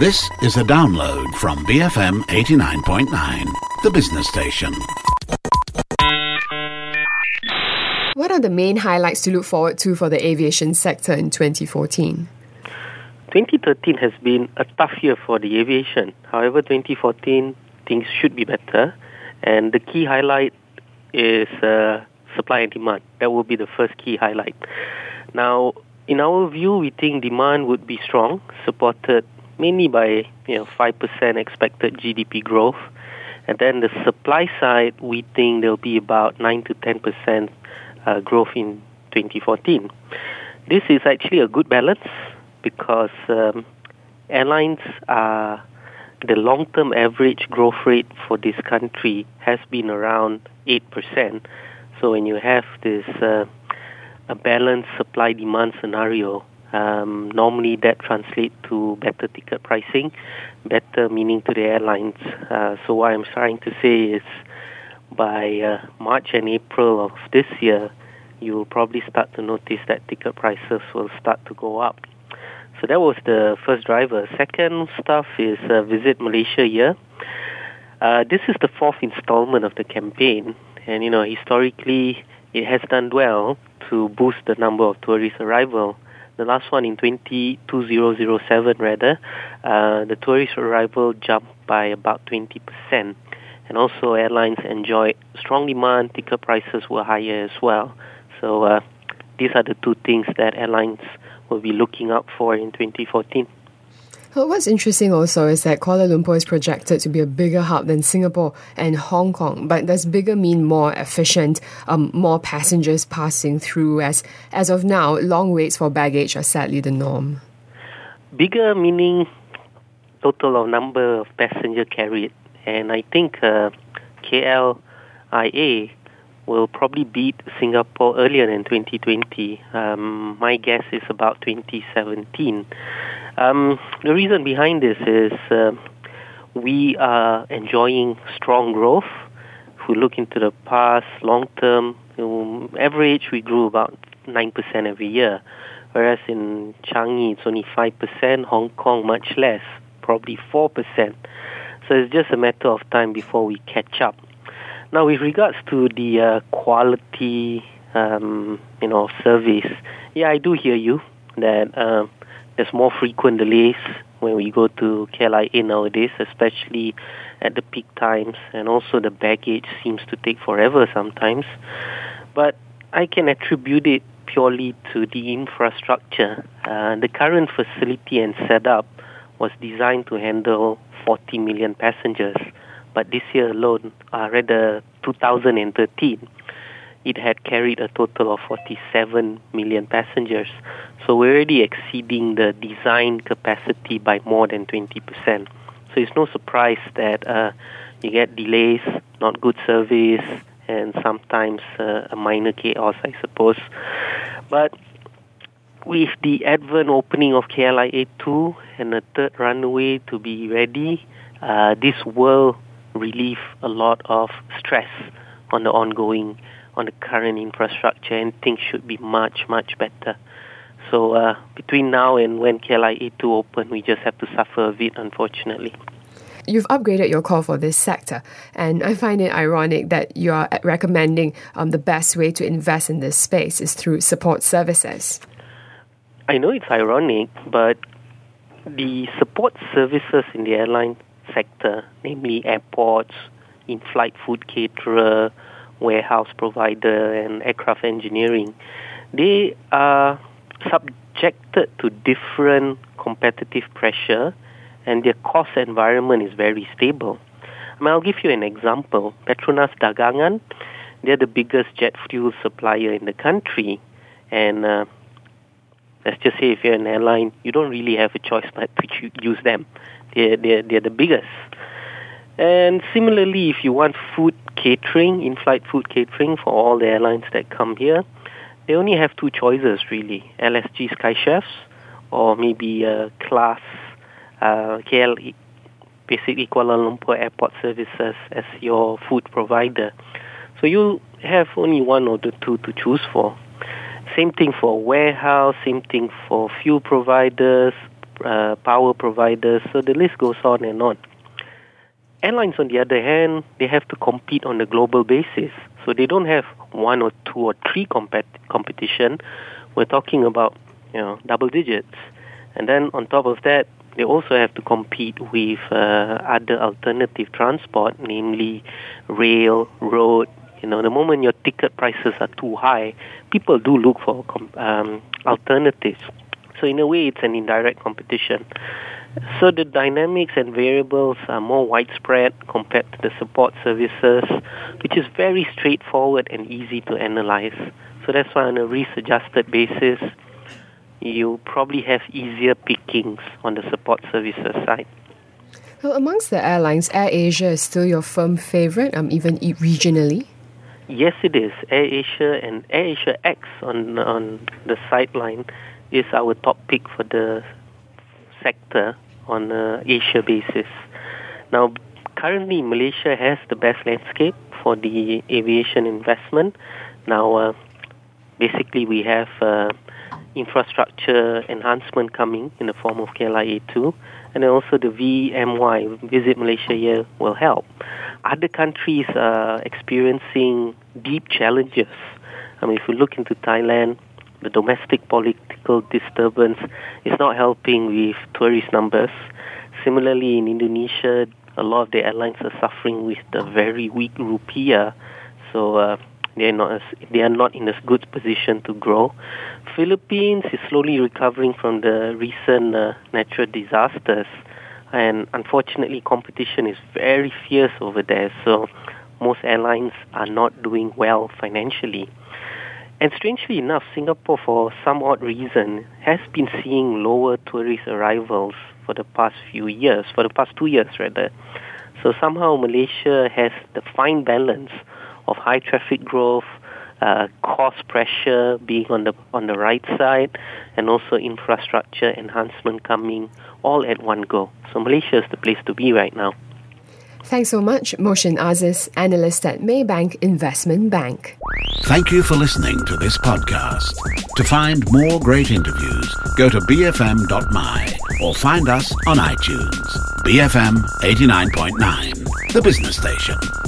This is a download from BFM 89.9, the business station. What are the main highlights to look forward to for the aviation sector in 2014? 2013 has been a tough year for the aviation. However, 2014, things should be better. And the key highlight is supply and demand. That will be the first key highlight. Now, in our view, we think demand would be strong, supported mainly by 5% expected GDP growth. And then the supply side, we think there will be about 9 to 10% growth in 2014. This is actually a good balance because airlines are the long-term average growth rate for this country has been around 8%. So when you have this a balanced supply-demand scenario, normally that translates to better ticket pricing, better meaning to the airlines. So what I'm trying to say is by March and April of this year, you will probably start to notice that ticket prices will start to go up. So that was the first driver. Second stuff is Visit Malaysia year. This is the fourth installment of the campaign. And, historically, it has done well to boost the number of tourist arrival. The last one in 2007, the tourist arrival jumped by about 20%. And also airlines enjoyed strong demand, ticket prices were higher as well. So these are the two things that airlines will be looking out for in 2014. Well, what's interesting also is that Kuala Lumpur is projected to be a bigger hub than Singapore and Hong Kong. But does bigger mean more efficient, more passengers passing through? As of now, long waits for baggage are sadly the norm. Bigger meaning total of number of passenger carried. And I think KLIA will probably beat Singapore earlier than 2020. My guess is about 2017. The reason behind this is we are enjoying strong growth. If we look into the past, long term, average we grew about 9% every year, whereas in Changi it's only 5%, Hong Kong much less, probably 4%. So it's just a matter of time before we catch up. Now, with regards to the quality, service, I do hear you that there's more frequent delays when we go to KLIA nowadays, especially at the peak times, and also the baggage seems to take forever sometimes. But I can attribute it purely to the infrastructure. The current facility and setup was designed to handle 40 million passengers. But this year alone, 2013, it had carried a total of 47 million passengers. So we're already exceeding the design capacity by more than 20%. So it's no surprise that you get delays, not good service, and sometimes a minor chaos, I suppose. But with the advent opening of KLIA 2 and a third runway to be ready, this will relieve a lot of stress on the current infrastructure, and things should be much, much better. So between now and when KLIA 2 open, we just have to suffer a bit, unfortunately. You've upgraded your call for this sector, and I find it ironic that you are recommending the best way to invest in this space is through support services. I know it's ironic, but the support services in the airline sector, namely airports, in-flight food caterer, warehouse provider, and aircraft engineering, they are subjected to different competitive pressure, and their cost environment is very stable. I'll give you an example. Petronas Dagangan, they're the biggest jet fuel supplier in the country, and let's just say if you're an airline, you don't really have a choice but to use them. They're the biggest. And similarly, if you want food catering, in-flight food catering for all the airlines that come here, they only have two choices really, LSG Sky Chefs or maybe Class basically Kuala Lumpur Airport Services as your food provider. So you have only one or the two to choose for. Same thing for warehouse, same thing for fuel providers, power providers, so the list goes on and on. Airlines, on the other hand, they have to compete on a global basis. So they don't have one or two or three competition. We're talking about double digits. And then on top of that, they also have to compete with other alternative transport, namely rail, road. The moment your ticket prices are too high, people do look for alternatives. So in a way, it's an indirect competition. So the dynamics and variables are more widespread compared to the support services, which is very straightforward and easy to analyze. So that's why on a risk-adjusted basis, you probably have easier pickings on the support services side. Well, amongst the airlines, AirAsia is still your firm favorite, even regionally? Yes, it is. AirAsia and AirAsia X on the sideline is our top pick for the sector on Asia basis. Now, currently Malaysia has the best landscape for the aviation investment. Now, basically we have infrastructure enhancement coming in the form of KLIA 2, and then also the VMY, Visit Malaysia Year, will help. Other countries are experiencing deep challenges. If you look into Thailand, the domestic political disturbance is not helping with tourist numbers. Similarly, in Indonesia, a lot of the airlines are suffering with the very weak rupiah, so they are not in a good position to grow. Philippines is slowly recovering from the recent natural disasters, and unfortunately, competition is very fierce over there. So most airlines are not doing well financially. And strangely enough, Singapore, for some odd reason, has been seeing lower tourist arrivals for the past 2 years rather. So somehow Malaysia has the fine balance of high traffic growth, cost pressure being on the right side, and also infrastructure enhancement coming all at one go. So Malaysia is the place to be right now. Thanks so much, Mohsin Aziz, analyst at Maybank Investment Bank. Thank you for listening to this podcast. To find more great interviews, go to bfm.my or find us on iTunes. BFM 89.9, the business station.